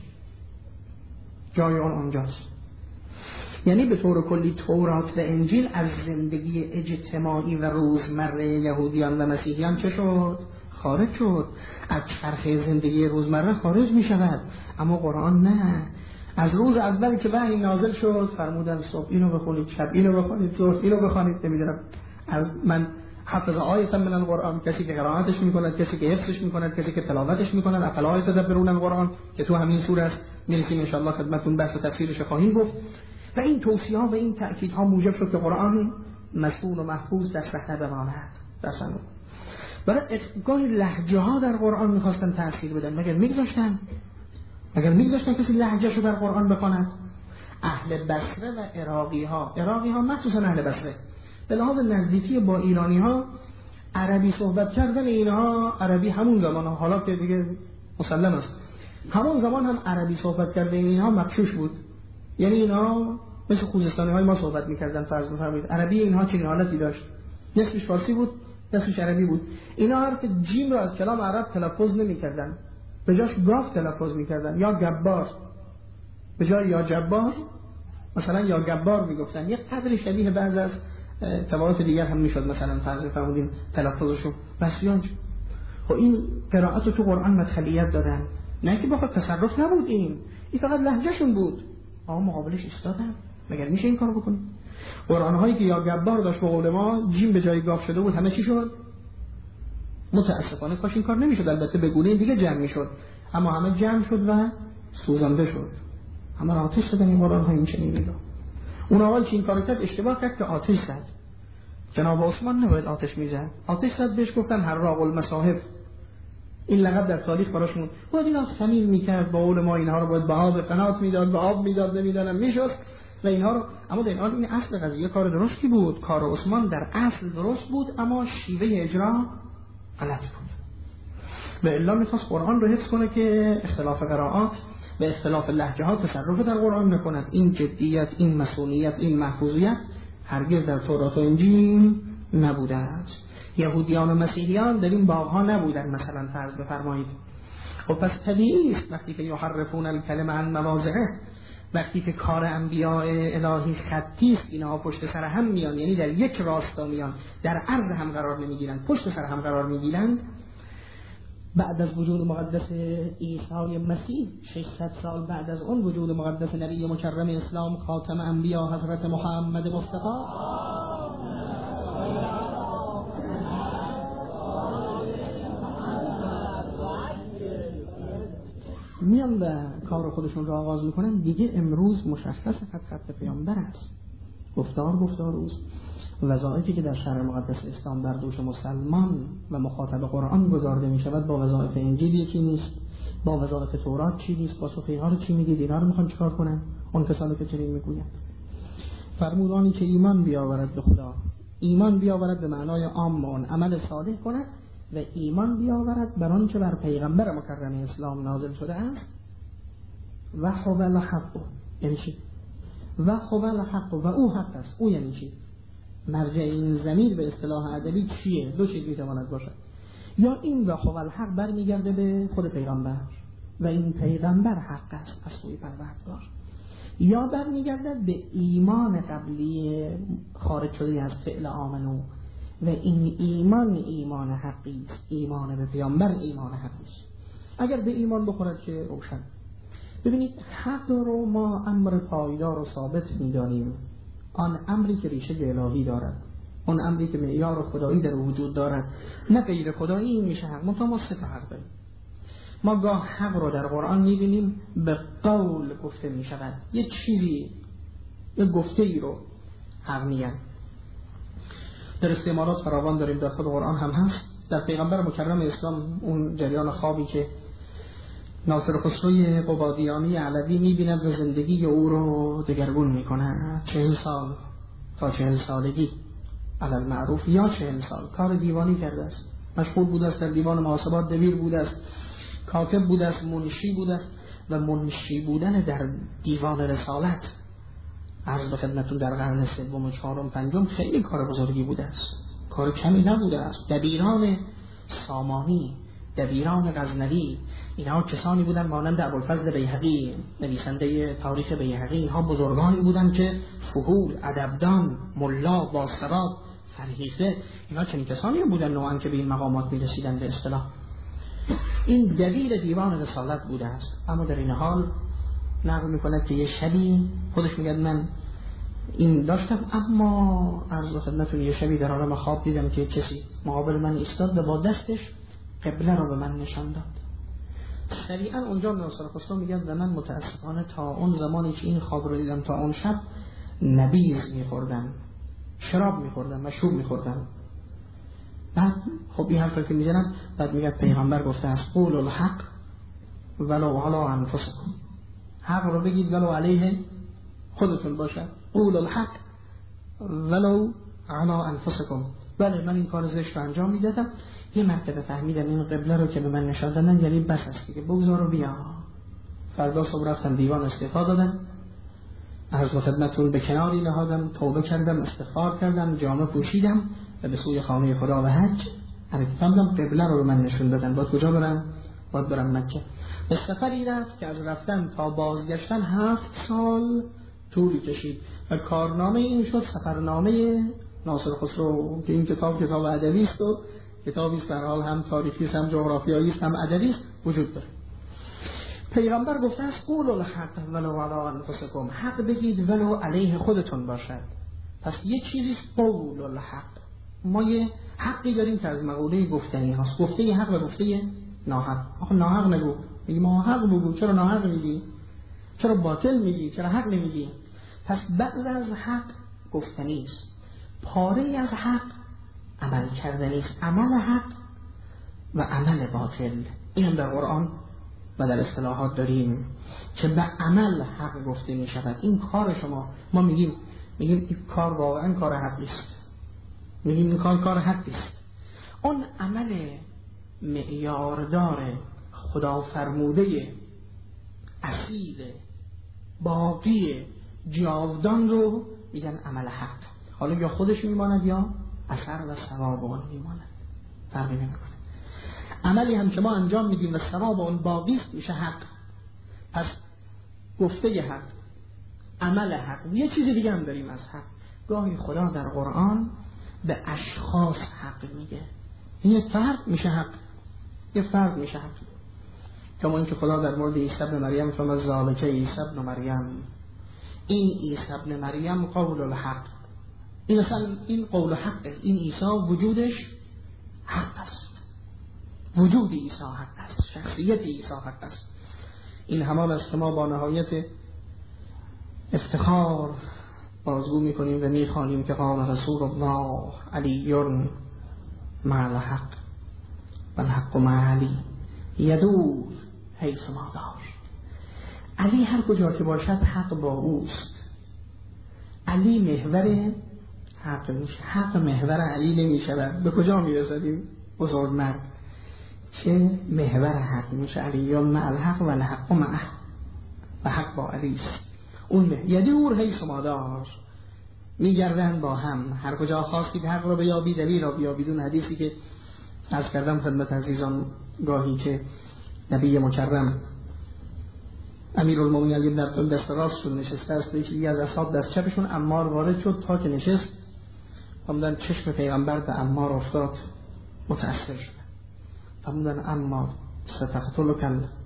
جای اونجاست. یعنی به طور کلی تورات و انجیل از زندگی اجتماعی و روزمره یهودیان و مسیحیان چه شد؟ خارج شد. از چرخه زندگی روزمره خارج می شود. اما قرآن نه. از روز اول که وحی نازل شد فرمودن صبح اینو بخونید، شب اینو بخونید، ظهر اینو بخونید. نمیدونم از من حفظ آیتا من القرآن، کسی که قرائتش میکند، کسی که حفظش میکند، کسی که تلاوتش میکند، افلا یتدبرون القرآن که تو همین سوره است. میرسیم ان شاء الله خدمتتون بحث تفسیرش خواهیم گفت. و این توصیه ها و این تأکید ها موجب شد که قرآن مسئول و محفوظ در صحنه بماند. برای گاهی لهجه ها در قرآن میخواستن تأثیر بدن، مگر میگذاشتن کسی لهجه شو در قرآن بخواند؟ اهل بصره و عراقی ها مخصوصا اهل بصره به لحاظ نزدیکی با ایرانی ها عربی صحبت کردن اینها، عربی همون زمان ها، حالا که دیگه مسلم است، همون زمان هم عربی صحبت کردن اینها مغشوش بود. یعنی اینها مثل خوزستانی های ما صحبت میکردن. فرض بفرمایید عربی اینها چنین حالتی داشت، نصفش فارسی بود نصفش عربی بود. اینا حرف جیم رو از کلام عرب تلفظ نمیکردن، به جاش گاف تلفظ میکردن، یا گبار به جای یا جبار مثلا یا گبار میگفتن. یک قدری شبیه بعض از تبعات دیگر هم میشد، مثلا فرض فرمودین تلفظشون بسیار. خب این قرائت تو قرآن مدخلیت دادن، نه که بخواد تصرف نبود، این فقط لهجهشون بود. آقا مقابلش ایستادن، مگر میشه این کارو بکنی؟ قرآن هایی که یا گبار داشت به قول ما جیم به جای گاف شده بود، همه چی شد؟ متاسفانه کاش این کار نمیشد، البته به گونه دیگه جمع میشد، اما همه جمع شد و سوزانده شد. همه آتش دادن این قرآن ها. این چنین میگه اون اول که این کارو کرد اشتباه کرد که آتش زد. جناب عثمان نباید آتش میزد، آتش زد. بهش گفتن حراق المصاحف، این لقب در تاریخ براش موند. باید اینا خمیر میکرد، با قول ما اینها رو باید به آب قنات میداد، به آب میداد، نمیدونم میشد و اینها رو. اما در این اصل قضیه کار درستی بود، کار عثمان در اصل درست بود، اما شیوه اجرا غلط بود. و الا میخواست قرآن رو حفظ کنه که اختلاف قرائات و اختلاف لهجه ها تصرف در قرآن نکند. این جدیت، این مسئولیت، این محفوظیت هرگز در تورات و انجیل نبوده است. یهودیان و مسیحیان در این باغ‌ها نبودن مثلا فرض بفرمایید. خب پس طبیعی است وقتی که یحرفون الکلمه عن مواضعه، وقتی که کار انبیاء الهی خطی است، اینها پشت سر هم میان، یعنی در یک راستا میان، در عرض هم قرار نمیگیرند، پشت سر هم قرار میگیرند. بعد از وجود مقدس عیسی مسیح 600 سال بعد از اون وجود مقدس نبی مکرم اسلام خاتم انبیا حضرت محمد مصطفی میان و کار خودشون را آغاز میکنن. دیگه امروز مشخص خط پیامبر است، گفتار اوست. وظایفی که در شرع مقدس اسلام در دوش مسلمان و مخاطب قرآن گذارده می شود با وظایف انجیل یکی نیست، با وظایف تورات چی نیست، با صفیها رو چی میگید، اینا رو میخوان چیکار کنن؟ اون کسانی که چنین میگویند فرمودانی که ایمان بیاورد به خدا، ایمان بیاورد به معنای عام اون، عمل صالح کند و ایمان بیاورد بر آنچه بر پیغمبر مکرم اسلام نازل شده است. و هو الحق، یعنی چی؟ و هو الحق، و او حق است. او یعنی چی؟ مرجع این ضمیر به اصطلاح ادبی چیه؟ دو چیز میتواند باشد. یا این و هو الحق برمیگرده به خود پیغمبر و این پیغمبر حق است از سوی پروردگار، یا برمیگردد به ایمان قبلی خارج شده از فعل آمنو و این ایمان حقی است، ایمان به پیامبر ایمان حقی است. اگر به ایمان بخورد که روشن. ببینید حق رو ما امر پایدار و ثابت می‌دانیم، آن امری که ریشه الهی دارد، آن امری که معیار خدایی در وجود دارد، نه غیر خدایی. این میشه حق. متوسط حق داریم. ما گاه حق رو در قرآن می‌بینیم به قول گفته می‌شود، یک چیزی، یک گفته‌ای رو حق میگن. در استعمالات فراوان داریم، در خود قرآن هم هست. در پیغمبر مکرم اسلام اون جریان خوابی که ناصر خسروی قبادیانی علوی می‌بیند و زندگی او رو دگرگون می‌کند. 40 سال تا 40 سالگی علل معروف یا 40 سال کار دیوانی کرده است، مشغول بوده است در دیوان محاسبات، دبیر بوده است، کاتب بوده است، منشی بوده است. و منشی بودن در دیوان رسالت عرض به خدمتتون در قرن سوم و چهارم پنجم خیلی کار بزرگی بوده است، کار کمی نبوده است. دبیران سامانی، دبیران غزنوی، اینها کسانی بودند مانند ابوالفضل بیهقی نویسنده تاریخ بیهقی. اینها بزرگانی بودند که فحول، ادبدان، ملا، باسراب، فرهیخته، اینها چنین کسانی بودند نوعا که به این مقامات می‌رسیدند. به اصطلاح این دبیر دیوان رسالت بوده است. اما در این حال نقل می‌کند که یه شبی خودش میگه من این داشتم، اما عرض خدمتتون یه شبی در عالم خواب دیدم که کسی مقابل من ایستاد و با دستش قبله رو به من نشان داد. سریعا اونجا ناصر خسرو میگه و من متاسفانه تا اون زمانی که این خواب رو دیدم تا اون شب نبیذ میخوردم، شراب میخوردم، مشروب میخوردم. بعد خب این حرفی که میزنم، بعد میگه پیغمبر گفته است قولوا الحق ولو علی انفسکم، حق رو بگید ولو علیه خودتون باشد. قولوا الحق ولو علی انفسکم. بله من این کار زشت رو انجام میدادم، یه مرتبه فهمیدم این قبله رو که به من نشان دادن یعنی بس است که بگذار و بیا. فردا صبح رفتم دیوان استعفا دادم، عرض خدمتتون به کناری نهادم، توبه کردم، استغفار کردم، جامه پوشیدم و به سوی خانه خدا و حج حرکت کردم. قبله رو به من نشون دادن، باید کجا برم؟ باید برم مکه. به سفری رفت که از رفتن تا بازگشتن 7 سال طول کشید و کارنامه این شد سفرنامه ناصر خسرو که این کتاب ادبی است و کتابی است در حال هم تاریخی است، هم جغرافیایی است، هم ادبی است، وجود داره. پیغمبر گفته است قولوا الحق ولو علی انفسکم، حق بگید ولو علیه خودتون باشد. پس یک چیزی است قول الحق. ما یه حقی داریم که از مقوله گفتنی هاست، گفته حق و گفته ناحق. آخه ناحق نگو، میگی ما حق بگو، چرا ناحق میگی؟ چرا باطل میگی؟ چرا حق نمیگی؟ پس بعض از حق گفتنی است، پاره از حق عمل کردنی است. عمل حق و عمل باطل این هم در قرآن و در اصطلاحات داریم که به عمل حق گفته می شود. این کار شما، ما میگیم این کار واقعا کار حقی است، میگیم این کار حقی است. اون عمل معیاردار خدا فرموده اصیل باقی جاودان رو میگن عمل حق. حالا یا خودش میماند یا اثر و ثواب اون میماند، فرقی نمیکنه. عملی هم که ما انجام میدیم و ثواب اون باقی است میشه حق. پس گفته حق، عمل حق. یه چیز دیگه هم داریم از حق. گاهی خدا در قرآن به اشخاص حق میگه. این یک فرد میشه حق، یه فرد میشه حق. کما اینکه خدا در مورد عیسی ابن مریم فرمود ذالک عیسی ابن مریم، این عیسی ابن مریم قول الحق. این اصلا این قول حقه، این عیسی وجودش حق است، وجود عیسی حق است، شخصیت عیسی حق است. این همان است که ما با نهایت افتخار بازگو میکنیم و میخوانیم که قام رسول الله علی مع الحق و الحق مع علی یدور حیث ما دار. علی هر کجا که باشد حق با اوست. علی محور حق میشه، حق محور علی نمیشه. به کجا میرسدیم بزرگ مرد که محور حق میشه؟ علی مع الحق و الحق معه، و حق با علی است. اون یدور حیث ما دار، میگردن با هم. هر کجا خواستید حق را بیابید دلیل را بیابید. اون حدیثی که از کردم خدمت عزیزان گاهی که نبی مکرم امیرالمومنین علی بن ابی دست راستشون نشسته است، یکی از اصحاب دست چپشون عمار وارد شد. تا که نشست فرمودن چشم پیغمبر به عمار افتاد، متأثر شد. فرمودن عمار ستقتلک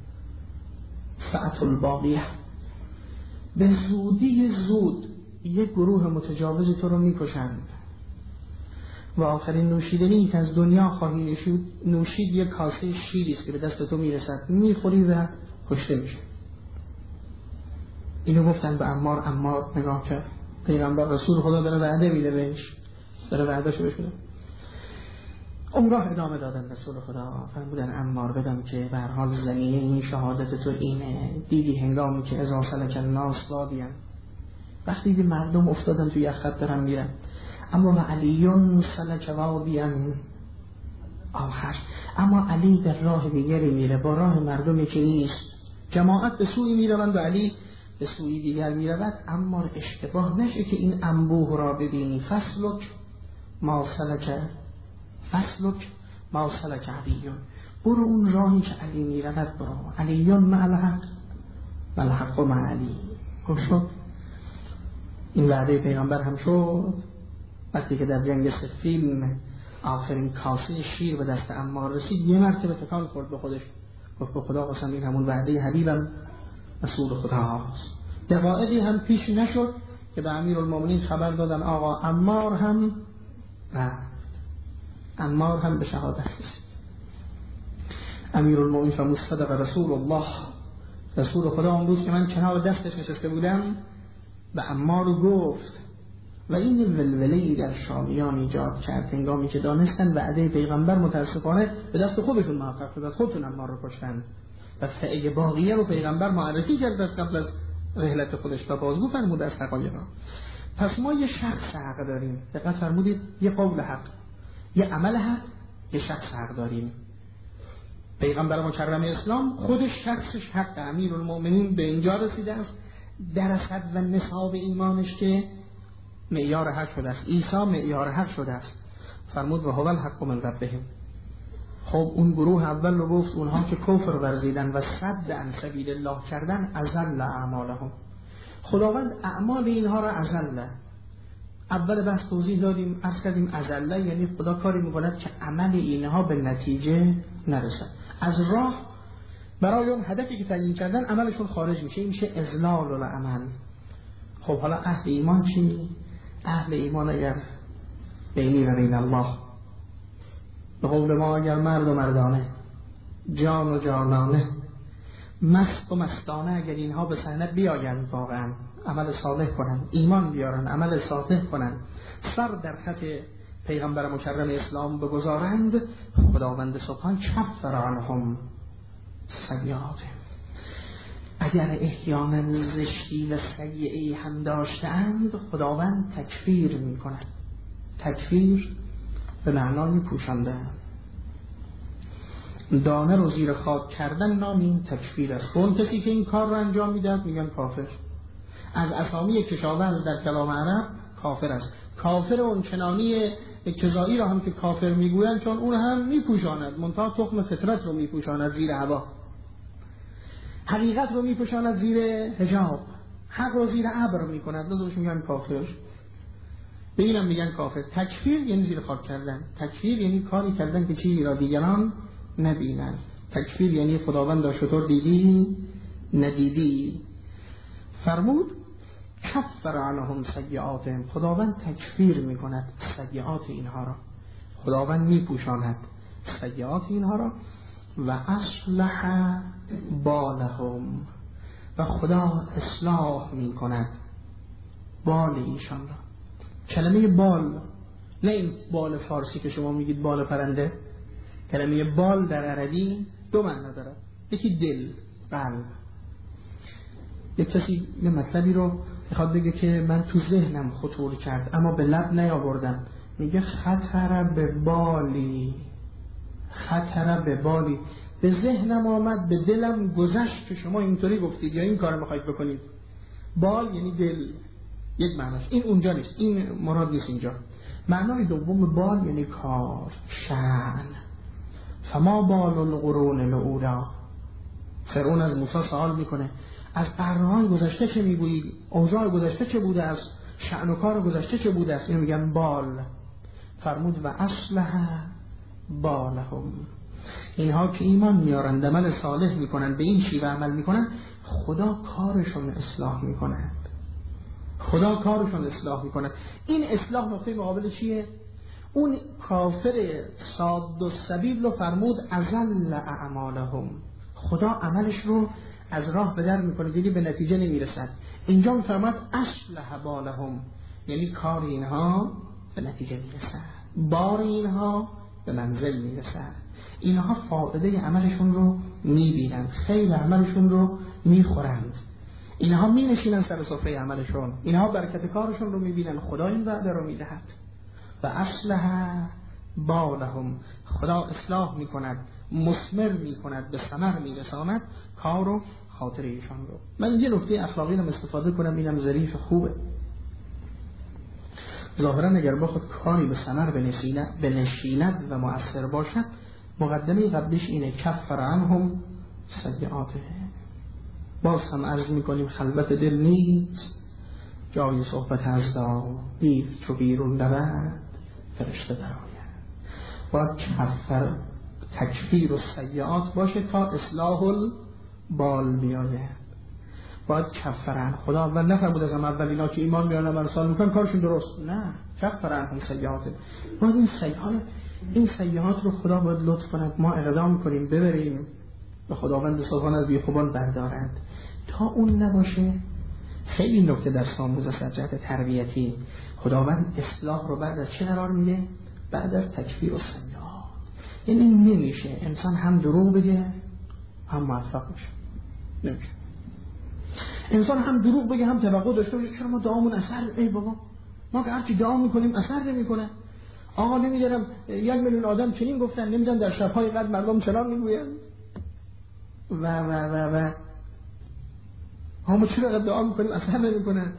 الفئة الباغیه، به زودی زود یک گروه متجاوز تو رو میکشند و آخرین نوشیدنی که از دنیا خواهی نوشید یک کاسه شیری است که به دست تو میرسد، میخوری و کشته میشه. اینو گفتن به عمار. عمار نگاه کرد، پیغمبر رسول خدا داره وعده میده بهش، داره وعده شو بشه. عمرها ادامه دادن رسول خدا. فرمودن عمار بدم که به هر حال زمینه این شهادت تو اینه. دیدی هنگامی که اذا سلک الناس وادیا، وقتی که مردم افتادن توی یه خط دارن میرن، اما علیون سلک وادیا آخر، اما علی در راه دیگری میره، با راه مردمی که نیست. جماعت به سوی میروند و علی به سوی دیگر میرود. اما اشتباه نشه که این انبوه را ببینی. فسلک ما سلک علیون، برو اون راهی که علی میرود برو. علیون مع الحق و الحق مع علی. خوب شد. این وعده پیغمبر هم شد. وقتی که در جنگ صفین آخرین کاسه شیر به دست عمار رسید، یه مرتبه تکان خورد به خودش، گفت به خدا قسم این همون وعده حبیبم رسول خداست. دقایقی هم پیش نشد که به امیرالمومنین خبر دادن آقا عمار هم رفت، عمار هم به شهادت رسید. امیرالمومنین فرمود صدق رسول الله، رسول خدا اون روز که من کنار دستش نشسته بودم به عمار گفت. و این ولوله‌ای در شامیان ایجاد کرد هنگامی که دانستن وعده پیغمبر متاسفانه به دست خودشون محقق شد، از خودشون عمار رو کشتند. و فئه باقیه رو پیغمبر معرفی کرد از قبل از رحلت خودش و بازگو فرمود از حقایق. پس ما یه شخص حق داریم. دقت فرمودید، یه قول حق، یه عمل حق، یه شخص حق داریم. پیغمبر مکرم اسلام خودش شخصش حق. امیرالمومنین به اینجا رسیده است درصد و نصاب ایمانش که معیار حق شده است. عیسی معیار حق شده است. فرمود و هو الحق من ربهم. خب اون گروه اول رو گفت اونها که کفر ورزیدن و صد عن سبیل الله کردن، ازل اعمالهم. خداوند اعمال اینها را ازل. اول بحث توضیح دادیم، عرض کردیم ازل یعنی خدا کاری میکند که عمل اینها به نتیجه نرسد، از راه برای اون هدفی که تعیین کردن عملشون خارج میشه. این میشه اذلال العمل. خب حالا اهل ایمان چی؟ اهل ایمان اگر بینی و بین الله، به قول ما اگر مرد و مردانه، جان و جانانه، مست و مستانه، اگر اینها به صحنه بیایند، واقعا عمل صالح کنند، ایمان بیارن، عمل صالح کنند، سر در خط پیغمبر مکرم اسلام بگذارند، خداوند سبحان کفر عنهم سیئاتهم. اگر احیانا زشتی و سیئه‌ای هم داشتند، خداوند تکفیر میکند. تکفیر به معنای پوشاندن. دانه رو زیر خاک کردن نام این تکفیر است. اون کسی که این کار رو انجام میدهد میگن کافر. از اسامی کشاورز در کلام عرب کافر است. کافر اون چنانی کذایی را هم که کافر میگویند، چون اون هم میپوشاند، منتها تخم فطرت رو میپوشاند زیر هوا، حقیقت رو میپوشاند زیر حجاب، حق رو زیر ابر میکند، لذا میگن کافر، به اینم میگن کافر. تکفیر یعنی زیر خاک کردن، تکفیر یعنی کاری کردن که چیزی را دیگران نبینند. تکفیر یعنی خداوند را شطور دیدی ندیدی. فرمود کفر عنهم سیئاتهم، خداوند تکفیر میکند سیئات اینها را، خداوند میپوشاند سیئات اینها را. و اصلح بالهم، و خدا اصلاح میکند بال ایشان را. کلمه بال، نه این بال فارسی که شما میگید بال پرنده. کلمه بال در عربی دو معنی داره، یکی دل، قلب. یک کسی یه مطلبی رو میخواد بگه که من تو ذهنم خطور کرد اما به لب نیاوردم، میگه خطر به بالی، خطر به بالی، به ذهنم آمد، به دلم گذشت که شما اینطوری گفتید یا این کار میخواید بکنید. بال یعنی دل، یک معناش این اونجا نیست، این مراد نیست اینجا. معنای دوم بال یعنی کار، شأن. فما بال القرون الاولی، فرعون از موسی سوال میکنه از قرنهای گذشته چه میگویی؟ اوضاع گذشته چه بوده است؟ شأن و کار گذشته چه بوده است؟ اینو میگن بال. فرمود و اصلح بالهم، اینها که ایمان میارند، عمل صالح میکنند، به این شیوه عمل میکنند، خدا کارشون اصلاح میکند، خدا کارشون اصلاح میکند. این اصلاح نقطه مقابل چیه؟ اون کافر صاد السبیل رو فرمود ازل اعمالهم، خدا عملش رو از راه به در میکنه، دیگه به نتیجه نمیرسد. اینجا میفرماد اصلح بالهم، یعنی کار اینها به نتیجه میرسد، بار اینها به منزل میرسد، اینها فایده عملشون رو میبینند، خیر عملشون رو میخورند، اینها مینشینن سر سفره عملشون، اینها برکت کارشون رو میبینن، خدا این وعده رو میدهد. و اصلح بالهم، خدا اصلاح میکند، مثمر میکند، به ثمر میرساند کار و خاطر ایشان رو. من یه نکته اخلاقی رو استفاده کنم، اینم ظریف خوبه. ظاهرا اگر بخواد کاری به ثمر بنشیند و مؤثر باشد، مقدمه قبلش اینه کفر عنهم سیئاتهم. باز هم عرض میکنیم خلوت دل نیست جای صحبت از دید، چو بیرون رود فرشته درآید. باید کفر تکفیر و سیئات باشه تا اصلاح البال بیاید. باید کفرن، خدا اول نفرمود از اولینا که ایمان میارن و رسال میکنن کارشون درست، نه، کفرن هم سیئات. باید این سیئات رو خدا باید لطف کند، ما اقدام کنیم ببریم و خداوند سبحان از بیخوبان بردارند. تا اون نباشه خیلی نکته در ساموز است از جهت تربیتی. خداوند اصلاح رو بعد از چه قرار میده؟ بعد از تکفیر و سیئات. یعنی نمیشه انسان هم دروغ بگه هم موفق بشه، نمیشه. انسان هم دروغ بگه هم توقع داشته باشه چرا ما دعامون اثر، ای بابا ما که هرچی دعا میکنیم اثر نمیکنه. آقا نمیدونم 1 میلیون آدم چنین گفتن، نمیدونم در شبهای قدر مردم چنان میگوین و ما چرا دعا میکنیم اثر نمیکنه.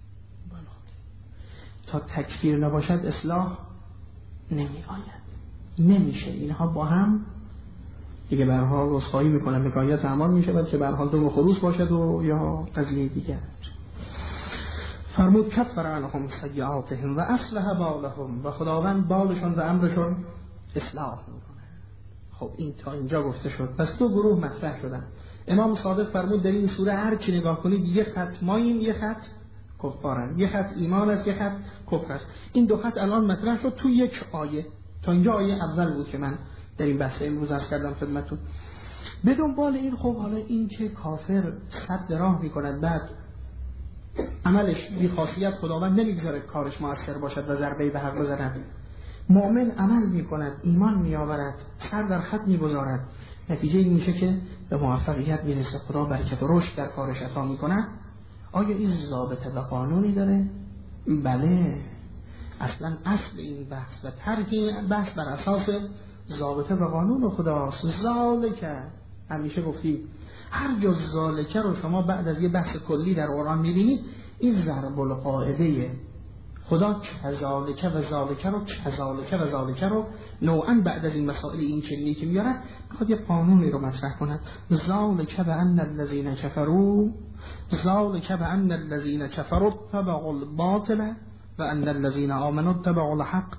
تا تکفیر نباشد اصلاح نمی آید، نمیشه. اینها با هم دیگه به هر حال رسوایی میکنن، حکایت اعمال میشه بعد که به هر حال دم خروس باشد و یا قضیه دیگر. فرمود کفر عنهم سیئاتهم و اصلح بالهم، و خداوند بالشون و امرشون اصلاح میکنه. خب این تا اینجا گفته شد. پس دو گروه مطرح شدن. امام صادق فرمود در این سوره هر چی نگاه کنید یه خط ماییم یه خط کفارن، یه خط ایمان است یه خط کفر است. این دو خط الان مطرح شد تو یک آیه. تا اینجا آیه اول بود که من در این بحث امروز عرض کردم خدمتتون. به دنبال این خب حالا این که کافر صد راه میکند بعد عملش بی خاصیت خداوند نمیگذاره کارش موثر باشد و ضربه به حق بزند. مؤمن عمل میکند، ایمان میآورد، سر در خط میگذارد، نتیجه این میشه که به موفقیت میرسه، خدا برکت و رشد در کارش عطا میکند. آیا این ضابطه و قانونی داره؟ بله. اصلا اصل این بحث و طرح این بحث بر اساس ضابطه و قانون خداست. ذالکه همیشه گفتیم هر جز ذالکه رو شما بعد از یه بحث کلی در قرآن میبینید این ضرب القاعده خدا کذالکه و ذالکه رو کذالکه و ذالکه رو نوعا بعد از این مسائل این چنینی که میارد میخواد یه قانونی رو مطرح کند. ذالکه و ان الذین کفروا ذلک بأن الذین کفروا اتبعوا الباطل و ان الذین آمنوا اتبعوا الحق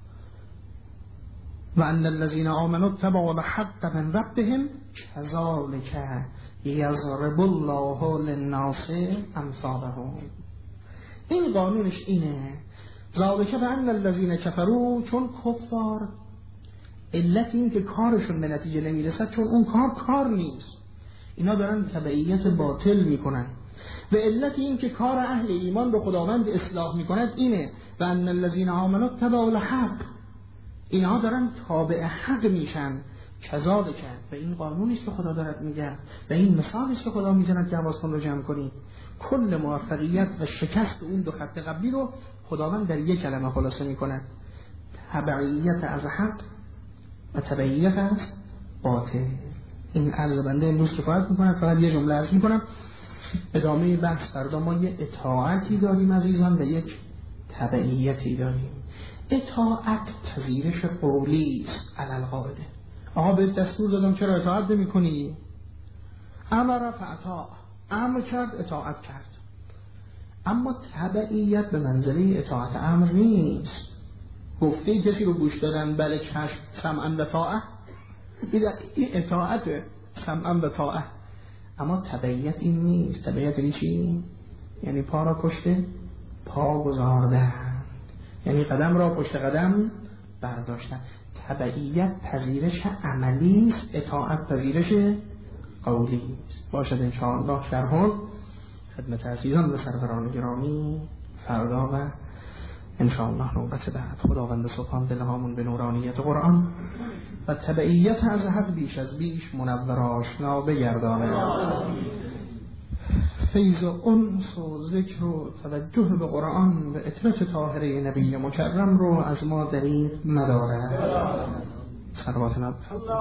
و ان الذین آمنوا اتبعوا الحق من ربهم کذلک یضرب الله للناس امثالهم. این قانونش اینه. ذلک بأن الذین کفروا، چون کفار علت این که کارشون به نتیجه نمیرسد چون اون کار نیست، اینا دارن تبعیت باطل میکنن. و علت این که کار اهل ایمان به خداوند اصلاح میکند اینه و ان الذین آمنوا اتبعوا الحق، اینها دارن تابع حق میشن. کذالک، و این قانونی است که خدا دارد میگه و این مثالی است که خدا میزند که حواستون رو جمع کنید. کل موفقیت و شکست اون دو خط قبلی رو خداوند در یک کلمه خلاصه میکند: تبعیت از حق و تبعیت از باطل. این عرض بنده امروز کفایت میکنم. فقط یه جمله عرض میکنم ادامه بحث فردا. ما یه اطاعتی داریم عزیزان و یک تبعیتی داریم. اطاعت پذیرش قولی است علی القاعده. آقا به دستور دادم چرا اطاعت نمی‌کنی؟ امر فاطاع، امر کرد اطاعت کرد. اما تبعیت به منزله اطاعت امر نیست. گفته کسی رو گوش دادن بله چشم سمعا و طاعه، این اطاعت سمعا و طاعه. اما تبعیت این نیست. تبعیت این چی؟ یعنی پا را پشت پا گذاردن، یعنی قدم را پشت قدم برداشتن. تبعیت پذیرش عملی است، اطاعت پذیرش قولی است. باشد ان شاء الله شرح خدمت عزیزان و سروران گرامی فردا و ان شاء الله نوبت بعد. خداوند سبحان دلهامون به نورانیت قرآن و تبعیت از حق بیش از بیش منور آشنا بگردانه. فیض و انس و ذکر و توجه به قرآن و اطرت طاهره نبی مکرم رو از ما دریغ نداره. صلوات نبی.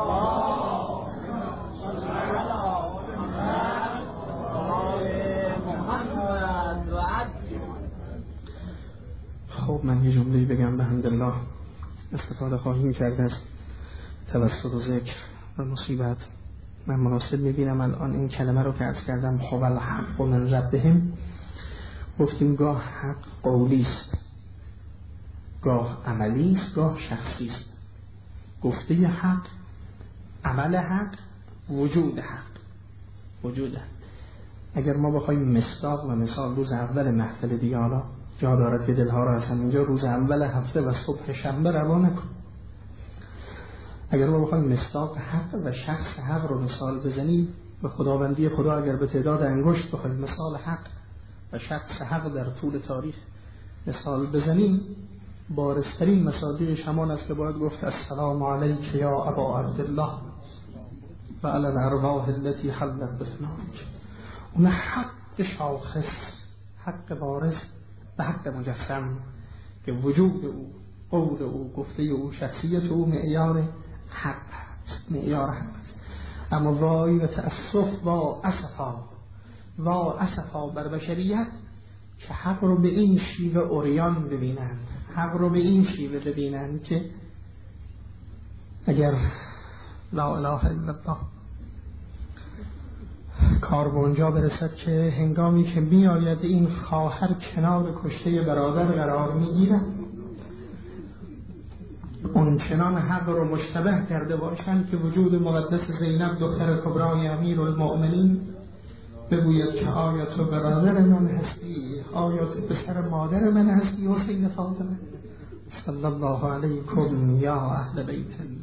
خب من یه جمله بگم به حمدالله استفاده خواهیم کرد از توسط و ذکر و مصیبت. من مناسب میبینم الان این کلمه رو که عرض کردم خب الحق و من ربهم، گفتیم گاه حق قولی است، گاه عملی است، گاه شخصی است. گفته حق، عمل حق، وجود حق. وجود حق. اگر ما بخوایم مصداق و مثال روز اول محفل دیگه، حالا جا دارد که دلها را از همینجا روز اول هفته و صبح شنبه روانه کن. اگر ما بخوایم مصداق حق و شخص حق رو مثال بزنیم به خداوندی خدا، اگر به تعداد انگشت بخوایم مثال حق و شخص حق در طول تاریخ مثال بزنیم، بارزترین مصادیقش همان است که باید گفت السلام علیک یا ابا عبدالله و علی الارواح التي حلت بفناک. اون حق شاخص، حق بارز و حق مجسم که وجود او، قول او، گفته او، شخصیت او معیار حق است، معیار حق است. اما وای و تأسف و اسفا بر بشریت که حق رو به این شیوه اوریان ببینند، حق رو به این شیوه ببینند که اگر لا اله الا الله کار به اونجا برسد که هنگامی که می آید این خواهر کنار کشته برادر قرار می گیرد، اون چنان حق رو مشتبه کرده باشند که وجود مقدس زینب دختر کبرای امیر المؤمنین بگوید که آیا تو برادر من هستی، آیا تو پسر مادر من هستی حسین فاطمه. صلی الله علیکم یا اهل بیت